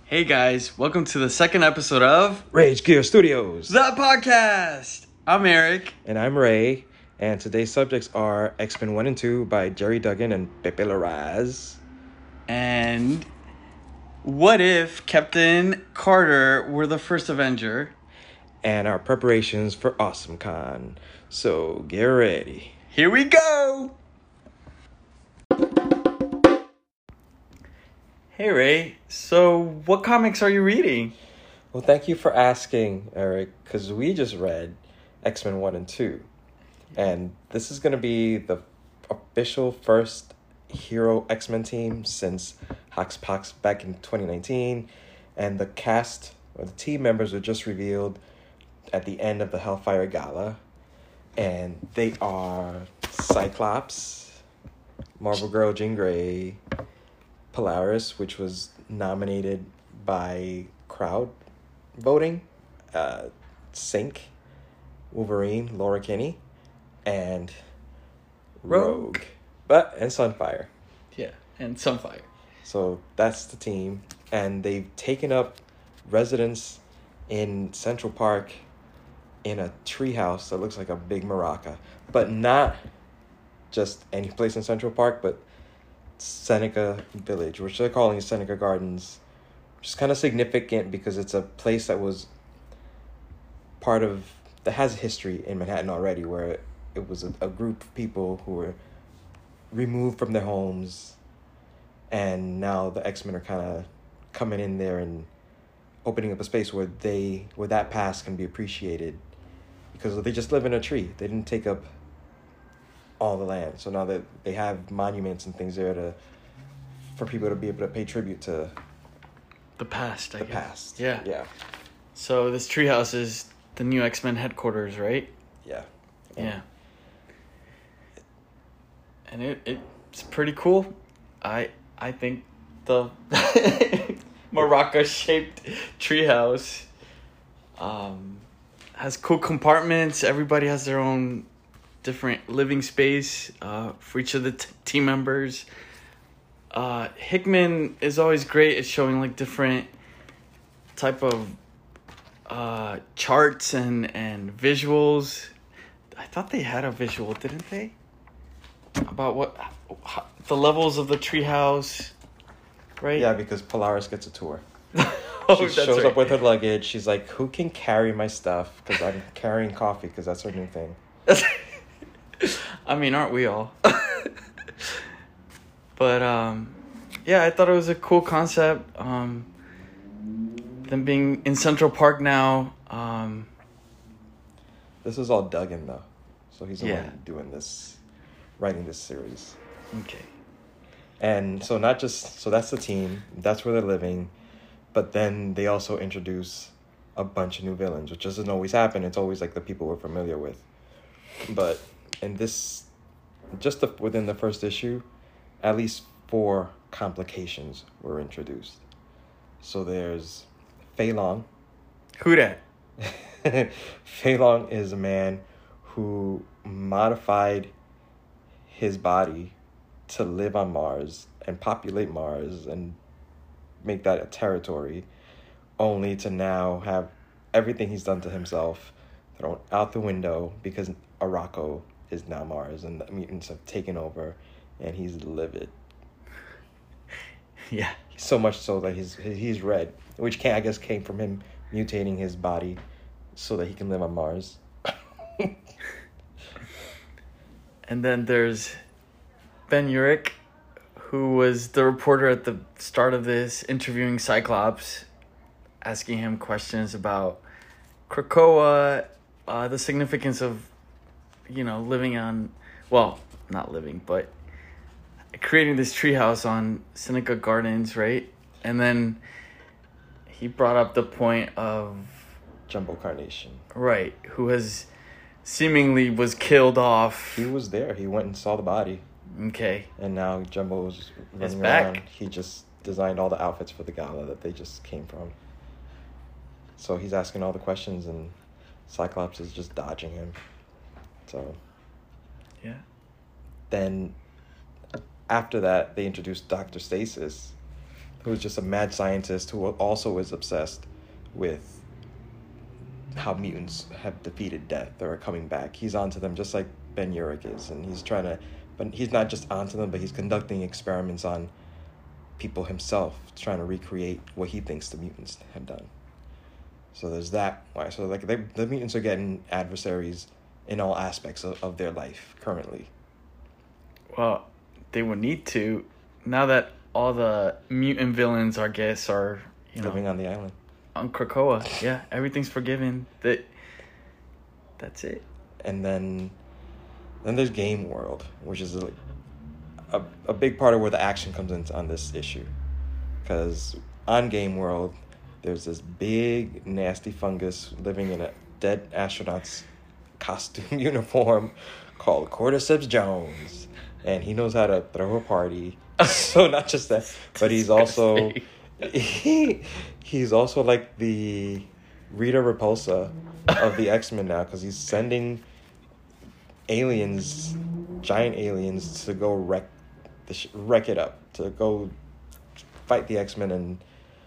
Hey guys, welcome to the second episode of Rage Gear Studios. The Podcast. I'm Eric. And I'm Ray. And today's subjects are X-Men 1 and 2 by Jerry Duggan and Pepe Larraz. And what if Captain Carter were the first Avenger? And our preparations for AwesomeCon. So get ready. Here we go! Hey Ray, so what comics are you reading? Well, thank you for asking, Eric, because we just read X-Men 1 and 2. And this is going to be the official first hero X-Men team since HoxPox back in 2019. And the cast, or the team members, were just revealed at the end of the Hellfire Gala. And they are Cyclops, Marvel Girl Jean Grey, Polaris, which was nominated by crowd voting, Sync, Wolverine, Laura Kinney, and Rogue. And Sunfire. Yeah, and Sunfire. So that's the team. And they've taken up residence in Central Park in a treehouse that looks like a big maraca. But not just any place in Central Park, but Seneca Village, which they're calling Seneca Gardens, which is kind of significant because it's a place that was that has history in Manhattan already, where it was a group of people who were removed from their homes, and now the X-Men are kind of coming in there and opening up a space where that past can be appreciated, because they just live in a tree. They didn't take up all the land. So now that they have monuments and things there for people to be able to pay tribute to The past, I guess. past. Yeah. Yeah. So this treehouse is the new X-Men headquarters, right? Yeah. Yeah. And it's pretty cool. I think the maraca-shaped treehouse has cool compartments. Everybody has their own different living space for each of the team members. Hickman is always great at showing like different type of charts and visuals. I thought they had a visual, didn't they? About the levels of the treehouse, right? Yeah, because Polaris gets a tour. She shows up with her luggage. She's like, who can carry my stuff? Because I'm carrying coffee, because that's her new thing. I mean, aren't we all? But, yeah, I thought it was a cool concept. Them being in Central Park now. This is all Duggan, though. So he's the Yeah. one writing this series. Okay. And so that's the team. That's where they're living. But then they also introduce a bunch of new villains, which doesn't always happen. It's always like the people we're familiar with. But in this, within the first issue, at least 4 complications were introduced. So there's Fei Long. Who dat? Fei Long is a man who modified his body to live on Mars and populate Mars and make that a territory, only to now have everything he's done to himself thrown out the window because Arakko is now Mars and the mutants have taken over, and he's livid. Yeah. So much so that he's red, which I guess came from him mutating his body so that he can live on Mars. And then there's Ben Urich, who was the reporter at the start of this, interviewing Cyclops, asking him questions about Krakoa, the significance of, living on, well, not living, but creating this treehouse on Seneca Gardens, right? And then he brought up the point of Jumbo Carnation. Right, who has seemingly was killed off. He was there. He went and saw the body. Okay. And now Jumbo's running back. around. He just designed all the outfits for the gala that they just came from. So he's asking all the questions, and Cyclops is just dodging him. So. Yeah. Then, after that, they introduced Dr. Stasis, who's just a mad scientist who also is obsessed with how mutants have defeated death or are coming back. He's onto them just like Ben Urich is, and but he's not just onto them, but he's conducting experiments on people himself, trying to recreate what he thinks the mutants have done. So there's that. Why? So like the mutants are getting adversaries in all aspects of their life currently. Well, they would need to, now that all the mutant villains, I guess, are Living on the island. On Krakoa. Yeah, everything's forgiven. That's it. And then there's Game World, which is like a big part of where the action comes into on this issue. Because on Game World, there's this big, nasty fungus living in a dead astronaut's costume uniform called Cordyceps Jones. And he knows how to throw a party. So not just that, but he's also... He's also like the Rita Repulsa of the X-Men now, because he's sending aliens, giant aliens, to go wreck it up, to go fight the X-Men and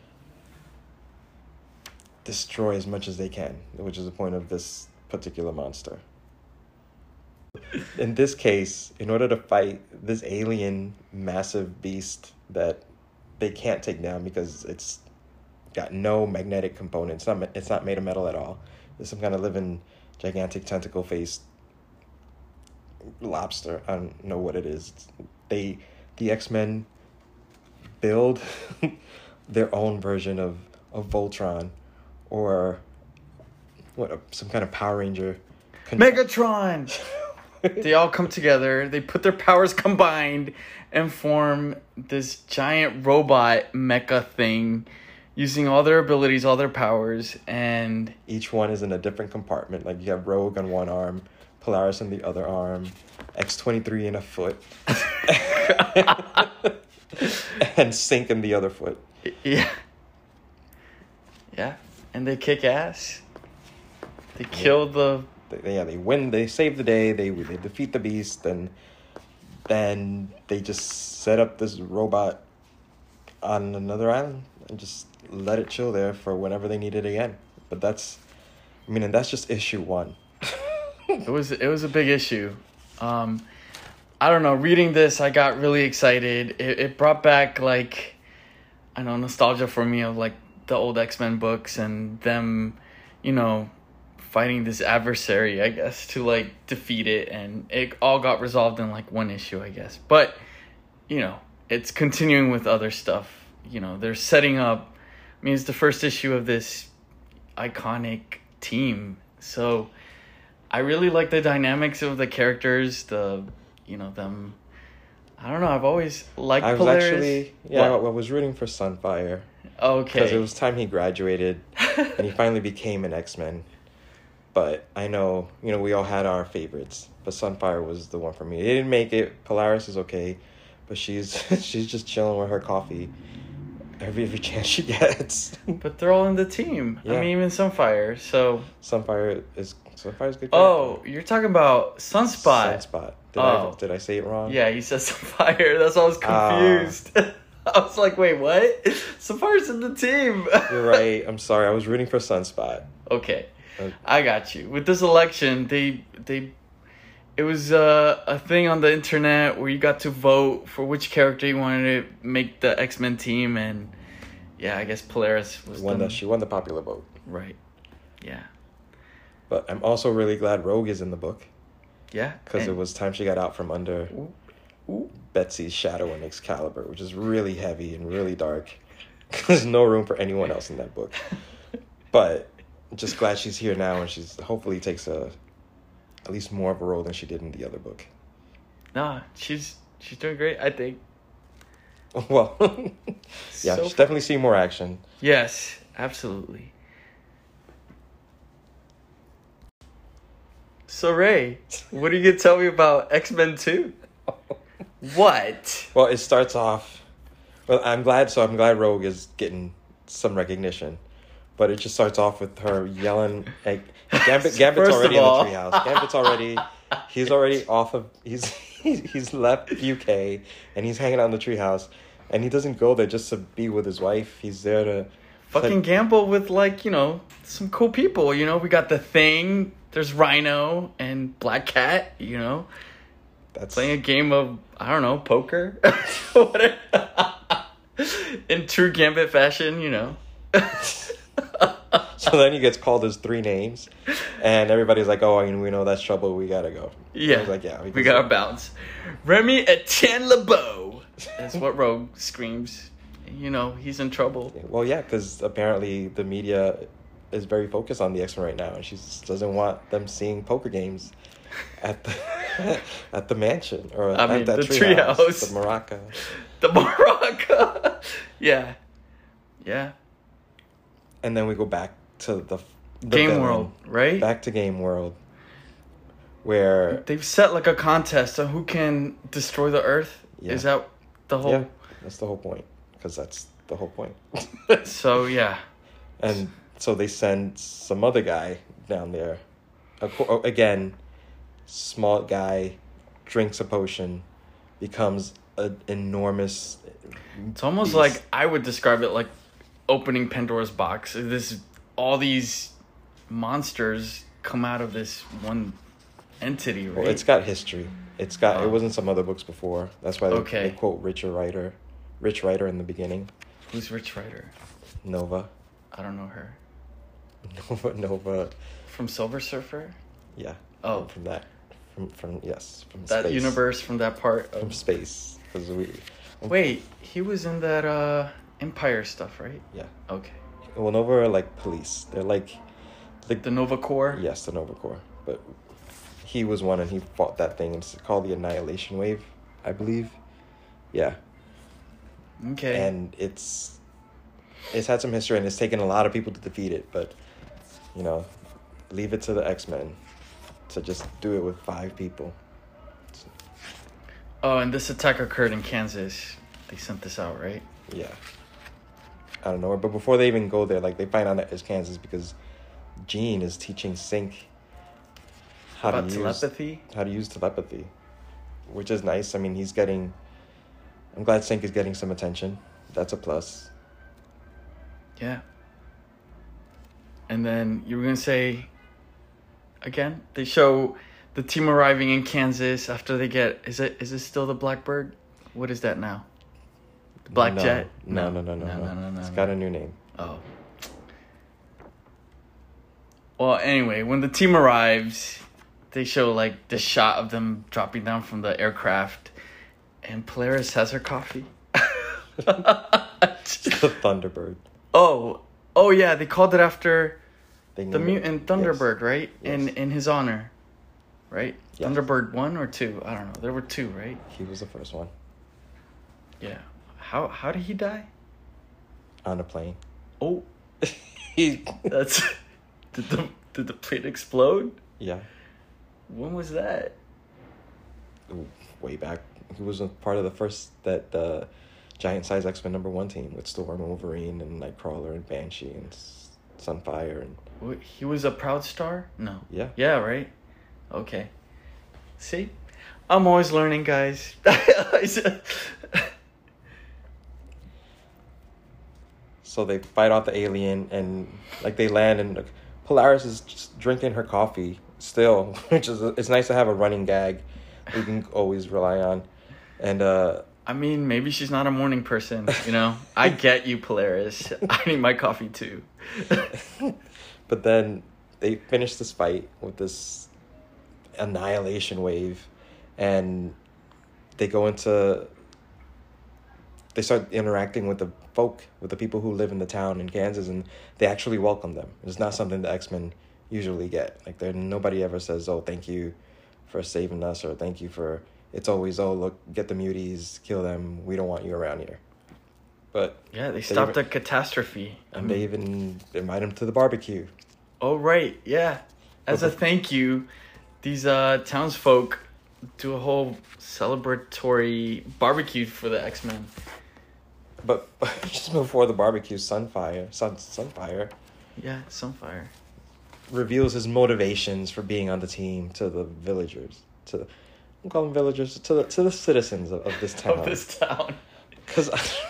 destroy as much as they can, which is the point of this particular monster. In this case, in order to fight this alien massive beast that they can't take down because it's got no magnetic components, it's not made of metal at all. It's some kind of living, gigantic, tentacle-faced lobster. I don't know what it is. The X-Men build their own version of Voltron, or some kind of Power Ranger. Megatron! They all come together, they put their powers combined and form this giant robot mecha thing, using all their abilities, all their powers, and... Each one is in a different compartment. Like, you have Rogue on one arm, Polaris in the other arm, X-23 in a foot, and Synch in the other foot. Yeah. Yeah, and they kick ass. They kill the... They win, they save the day, they defeat the beast, and then they just set up this robot on another island and just let it chill there for whenever they need it again. But that's just issue 1. It was a big issue. I don't know, reading this, I got really excited. It brought back, like, I know, nostalgia for me of, like, the old X-Men books and them, fighting this adversary, I guess, to, like, defeat it. And it all got resolved in, like, one issue, I guess. But, it's continuing with other stuff. They're setting up... it's the first issue of this iconic team. So, I really like the dynamics of the characters, them... I don't know, I've always liked Polaris. I was rooting for Sunfire. Okay. Because it was time he graduated, and he finally became an X-Men. But I know, we all had our favorites, but Sunfire was the one for me. They didn't make it. Polaris is okay, but she's just chilling with her coffee every chance she gets. But they're all in the team. Yeah. Even Sunfire. So Sunfire's good. Oh, you're talking about Sunspot. Sunspot. Did I say it wrong? Yeah, you said Sunfire. That's why I was confused. I was like, wait, what? Sunfire's in the team. You're right. I'm sorry. I was rooting for Sunspot. Okay. I got you. With this election, it was a thing on the internet where you got to vote for which character you wanted to make the X-Men team, and yeah, I guess Polaris was she won the popular vote. Right. Yeah. But I'm also really glad Rogue is in the book. Yeah. Because it was time she got out from under Betsy's shadow and Excalibur, which is really heavy and really dark. There's no room for anyone else in that book. But just glad she's here now, and she's hopefully takes at least more of a role than she did in the other book. Nah, she's doing great, I think. Well, yeah, she's definitely seen more action. Yes, absolutely. So Ray, what are you gonna tell me about X-Men 2? What? Well, it starts off. Well, I'm glad Rogue is getting some recognition. But it just starts off with her yelling. Like, Gambit's already in the treehouse. Gambit's already. He's already off of. He's left UK and he's hanging out in the treehouse, And he doesn't go there just to be with his wife. He's there to fucking gamble with, like, you know, some cool people. You know, we got the Thing. There's Rhino and Black Cat. You know, that's playing a game of, I don't know, poker. Whatever. In true Gambit fashion, you know. So then he gets called his 3 names, and everybody's like, "Oh, I mean, we know that's trouble. We gotta go." Yeah, I was like, "Yeah, we gotta bounce." Remy Etienne LeBeau. That's what Rogue screams. You know, he's in trouble. Well, yeah, because apparently the media is very focused on the X-Men right now, and she just doesn't want them seeing poker games at the at the mansion or I mean, at that the treehouse, treehouse. the Maraca. The Maraca. Yeah. Yeah. And then we go back to the Game villain. World, right? Back to Game World, where they've set like a contest on who can destroy the Earth. Yeah. Is that the whole? Yeah, that's the whole point. Because that's the whole point. So yeah. And so they send some other guy down there. Again, small guy, drinks a potion, becomes an enormous. It's almost beast. like I would describe it like opening Pandora's box. All these monsters come out of this one entity, right? Well, it's got history. It wasn't some other books before. That's why they quote Rich Rider in the beginning. Who's Rich Rider? Nova. I don't know her. Nova. From Silver Surfer? Yeah. Oh. From that that space. universe, from that part from space. Wait, he was in that Empire stuff, right? Yeah. Okay. Well, Nova are like police. They're like the Nova Corps? Yes, the Nova Corps. But he was one, and he fought that thing. It's called the Annihilation Wave, I believe. Yeah. Okay. And it's had some history, and it's taken a lot of people to defeat it. But, you know, leave it to the X-Men to just do it with 5 people. Oh, and this attack occurred in Kansas. They sent this out, right? Yeah. I don't know. But before they even go there, like, they find out that it's Kansas because Jean is teaching Synch how to use telepathy, which is nice. I mean, I'm glad Synch is getting some attention. That's a plus. Yeah. And then you were going to say, again, they show the team arriving in Kansas after they get, is it still the Blackbird? What is that now? The Black Jet? No. It's got a new name. Oh. Well, anyway, when the team arrives, they show like the shot of them dropping down from the aircraft, and Polaris has her coffee. It's the Thunderbird. Oh yeah, they called it after the mutant Thunderbird, yes. right? Yes. In his honor, right? Yes. Thunderbird 1 or 2? I don't know. There were 2, right? He was the first one. Yeah. How did he die? On a plane. Oh, that's did the plane explode? Yeah. When was that? Way back. He was a part of the Giant Size X-Men #1 team with Storm, Wolverine, and Nightcrawler, and Banshee, and Sunfire, and... He was a Proud Star? No. Yeah. Yeah, right? Okay. See? I'm always learning, guys. So they fight off the alien, and they land, and Polaris is just drinking her coffee still, which is it's nice to have a running gag we can always rely on. And I mean, maybe she's not a morning person, you know? I get you, Polaris. I need my coffee too. But then they finish this fight with this annihilation wave, and they start interacting with the people who live in the town in Kansas, and they actually welcome them. It's not something the X-Men usually get. Nobody ever says, "Oh, thank you for saving us," or "Thank you for..." It's always, "Oh, look, get the muties, kill them. We don't want you around here." But yeah, they stopped a catastrophe. And they even invite them to the barbecue. Oh, right, yeah. As a thank you, these townsfolk do a whole celebratory barbecue for the X-Men. But just before the barbecue, Sunfire, yeah, Sunfire, reveals his motivations for being on the team to the villagers. I'm calling villagers to the citizens of this town. Of this town. Cause,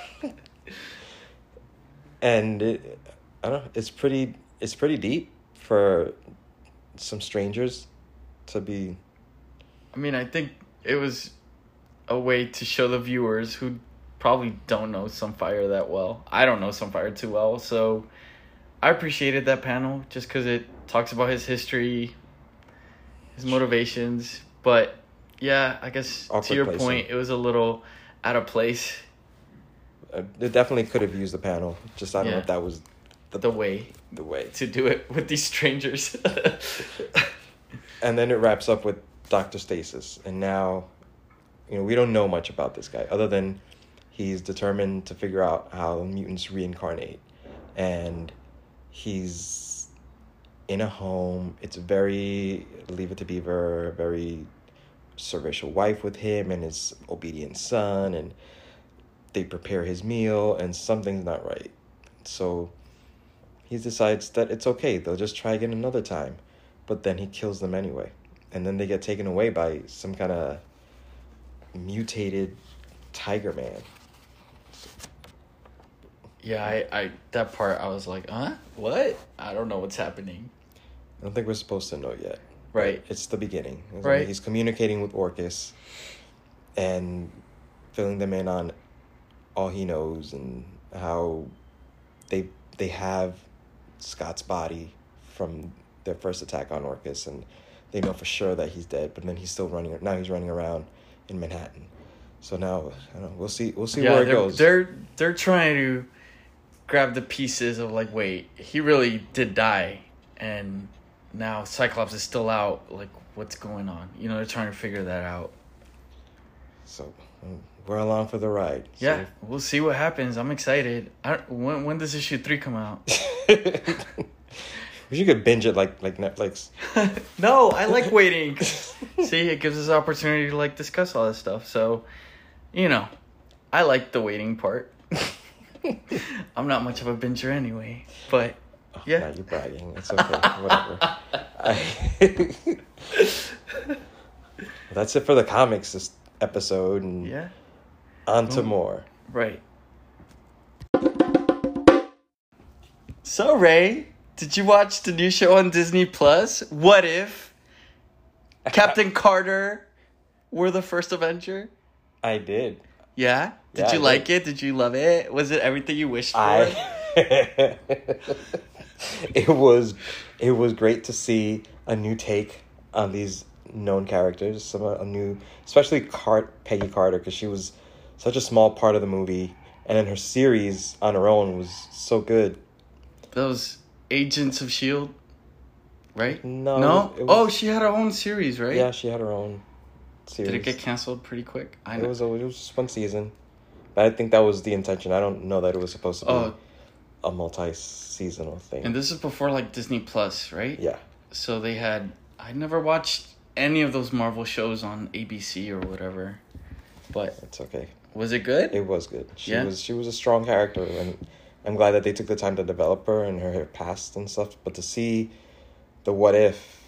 and I don't know. It's pretty deep for some strangers to be. I mean, I think it was a way to show the viewers who probably don't know Sunfire that well. I don't know Sunfire too well, so I appreciated that panel just because it talks about his history, his motivations. But yeah, I guess Awkward to your placing. point, it was a little out of place. It definitely could have used the panel. Just I don't know if that was The way the way. to do it with these strangers. And then it wraps up with Dr. Stasis, and now, we don't know much about this guy other than he's determined to figure out how mutants reincarnate, and he's in a home. It's very Leave It to Beaver, very servicial wife with him and his obedient son, and they prepare his meal, and something's not right. So he decides that it's okay, they'll just try again another time. But then he kills them anyway. And then they get taken away by some kind of mutated Tiger Man. Yeah, I that part I was like, huh? What? I don't know what's happening. I don't think we're supposed to know yet. Right. It's the beginning. Right. He's communicating with Orcus and filling them in on all he knows and how they have Scott's body from their first attack on Orcus, and they know for sure that he's dead, but then he's still running. Now he's running around in Manhattan. So now, I don't know, we'll see where it goes. They're trying to grab the pieces of like, wait, he really did die, and now Cyclops is still out. Like, what's going on? They're trying to figure that out. So we're along for the ride. Yeah, we'll see what happens. I'm excited. When does issue 3 come out? You could binge it like Netflix. No, I like waiting. See, it gives us an opportunity to like discuss all this stuff. So, I like the waiting part. I'm not much of a binger anyway, but yeah. Now you're bragging. It's okay. Whatever. That's it for the comics this episode, and yeah, on to more. Right. So, Ray, did you watch the new show on Disney Plus? What if Captain Carter were the first Avenger? I did. Yeah? Did Yeah, you I like did. it? Did you love it? Was it everything you wished for? It was great to see a new take on these known characters. A new, especially Peggy Carter, because she was such a small part of the movie, and then her series on her own was so good. Those Agents of S.H.I.E.L.D., right? No? It was, she had her own series, right? Yeah, she had her own series. Did it get canceled pretty quick? I know. It was just one season. But I think that was the intention. I don't know that it was supposed to be a multi-seasonal thing. And this is before, like, Disney Plus, right? Yeah. So they had... I never watched any of those Marvel shows on ABC or whatever. But... It's okay. Was it good? It was good. She Yeah? was a strong character, and I'm glad that they took the time to develop her and her past and stuff. But to see the what if...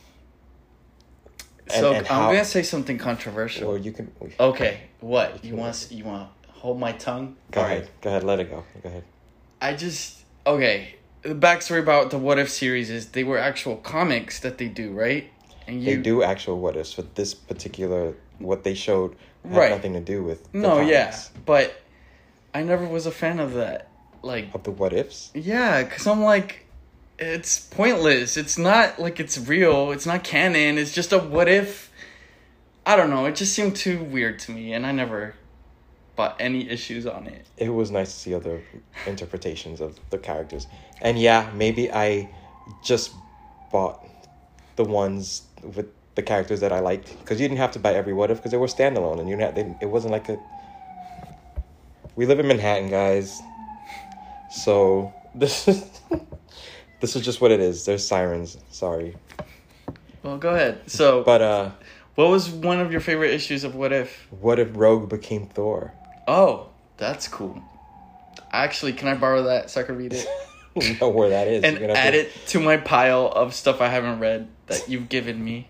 So I'm going to say something controversial. Or you can... Okay, what? You want to hold my tongue? Go ahead. Go ahead. Let it go. Go ahead. Okay, the backstory about the What If series is they were actual comics that they do, right? And they do actual what ifs, but this particular, what they showed had Right. nothing to do with the No, comics. yeah, but I never was a fan of that. Like, Of the what ifs? yeah, because I'm like, it's pointless. It's not like it's real. It's not canon. It's just a what if. I don't know. It just seemed too weird to me, and I never bought any issues on it. It was nice to see other interpretations of the characters. And yeah, maybe I just bought the ones with the characters that I liked, because you didn't have to buy every what if, because they were standalone, and it wasn't like a... We live in Manhattan, guys. So this is just what it is. There's sirens. Sorry. Well, go ahead. So, But what was one of your favorite issues of What If? what if Rogue became Thor? Oh, that's cool. Actually, can I borrow that so I can read it? You know where that is. And You're gonna have add to- it to my pile of stuff I haven't read that you've given me.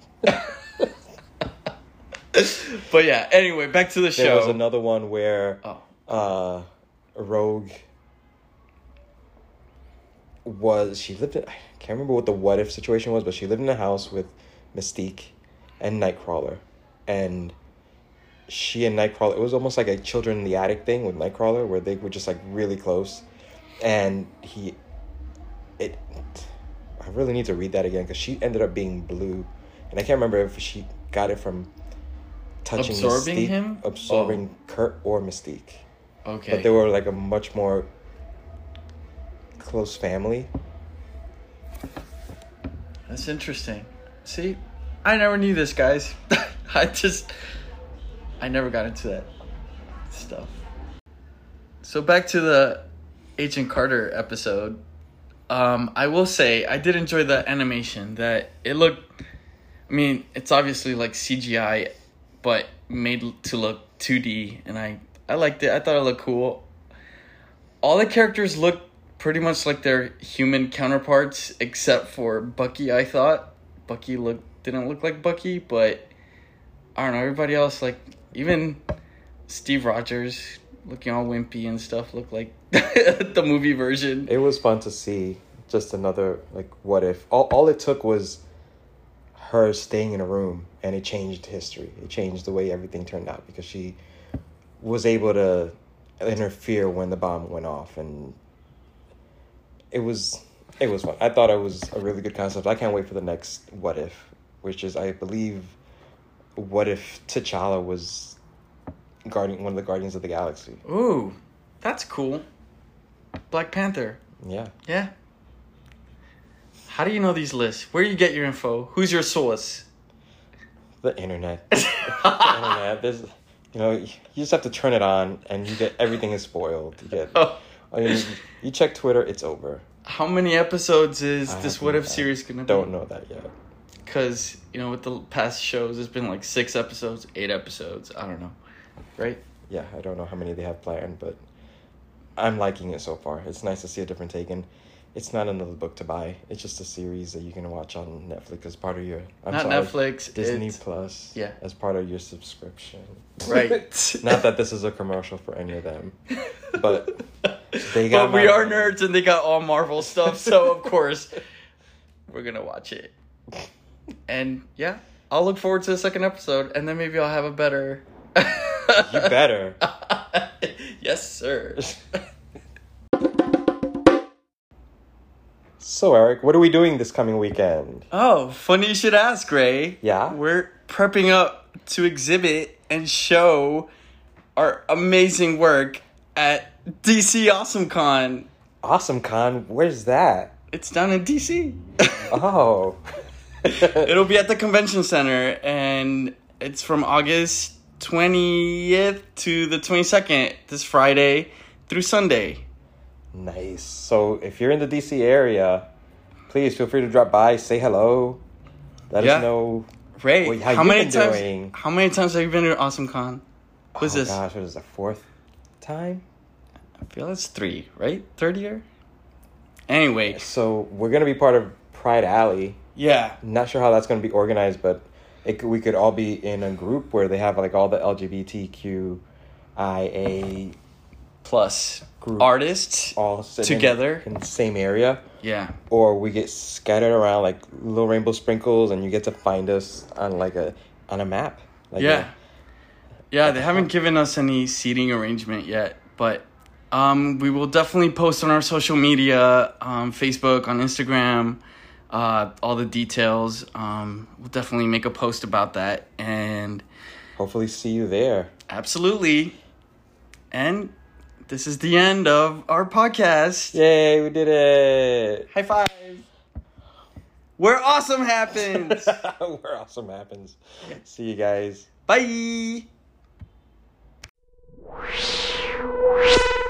But yeah, anyway, back to the show. There was another one where Oh. Rogue she lived in, I can't remember what the what if situation was, but she lived in a house with Mystique and Nightcrawler. And she and Nightcrawler, it was almost like a children in the attic thing with Nightcrawler, where they were just like really close. And I really need to read that again, because she ended up being blue. And I can't remember if she got it from touching absorbing Mystique, him? absorbing Kurt or Mystique. Okay. But they were like a much more close family. That's interesting. See, I never knew this, guys. I never got into that stuff. So back to the Agent Carter episode. I will say I did enjoy the animation. That it looked, I mean, it's obviously like CGI, but made to look 2D, and I liked it. I thought it looked cool. All the characters looked pretty much like their human counterparts, except for Bucky. I thought Bucky didn't look like Bucky, but I don't know. Everybody else, like even Steve Rogers, looking all wimpy and stuff, looked like the movie version. It was fun to see just another like what if. All it took was her staying in a room, and it changed history. It changed the way everything turned out, because she was able to interfere when the bomb went off, and it was fun. I thought it was a really good concept. I can't wait for the next what if, which is, I believe, what if T'Challa was one of the Guardians of the Galaxy. Ooh, that's cool. Black Panther. Yeah. Yeah. How do you know these lists? Where do you get your info? Who's your source? The internet. The internet. There's, you just have to turn it on, and you get everything is spoiled. I mean, you check Twitter, it's over. How many episodes is this What If series gonna be? Don't know that yet. Because, with the past shows, it's been like 6 episodes, 8 episodes. I don't know. Right? Yeah, I don't know how many they have planned, but I'm liking it so far. It's nice to see a different take, and it's not another book to buy. It's just a series that you can watch on Netflix as part of your... Netflix. Disney Plus. Yeah. As part of your subscription. Right. Not that this is a commercial for any of them, but they got... But we are nerds, and they got all Marvel stuff, so of course we're gonna watch it. And yeah, I'll look forward to the second episode, and then maybe I'll have a better... You better. Yes, sir. So, Eric, what are we doing this coming weekend? Oh, funny you should ask, Ray. Yeah? We're prepping up to exhibit and show our amazing work at DC AwesomeCon. AwesomeCon? Where's that? It's down in DC. Oh. It'll be at the convention center, and it's from August 20th to the 22nd, this Friday through Sunday. Nice. So if you're in the DC area, please feel free to drop by, say hello, let us know. Ray, how many you've been doing. How many times have you been to AwesomeCon? What's this? Oh gosh, what is the 4th time? I feel it's 3, right? 3rd year? Anyway. So we're going to be part of Pride Alley. Yeah. Not sure how that's going to be organized, but we could all be in a group where they have like all the LGBTQIA plus group artists all together in the same area. Yeah. Or we get scattered around like little rainbow sprinkles, and you get to find us on a map. Yeah, they haven't given us any seating arrangement yet, but we will definitely post on our social media, Facebook, on Instagram, all the details. We'll definitely make a post about that, and hopefully see you there. Absolutely. And this is the end of our podcast. Yay, we did it. High five. Where awesome happens. Where awesome happens. See you guys. Bye.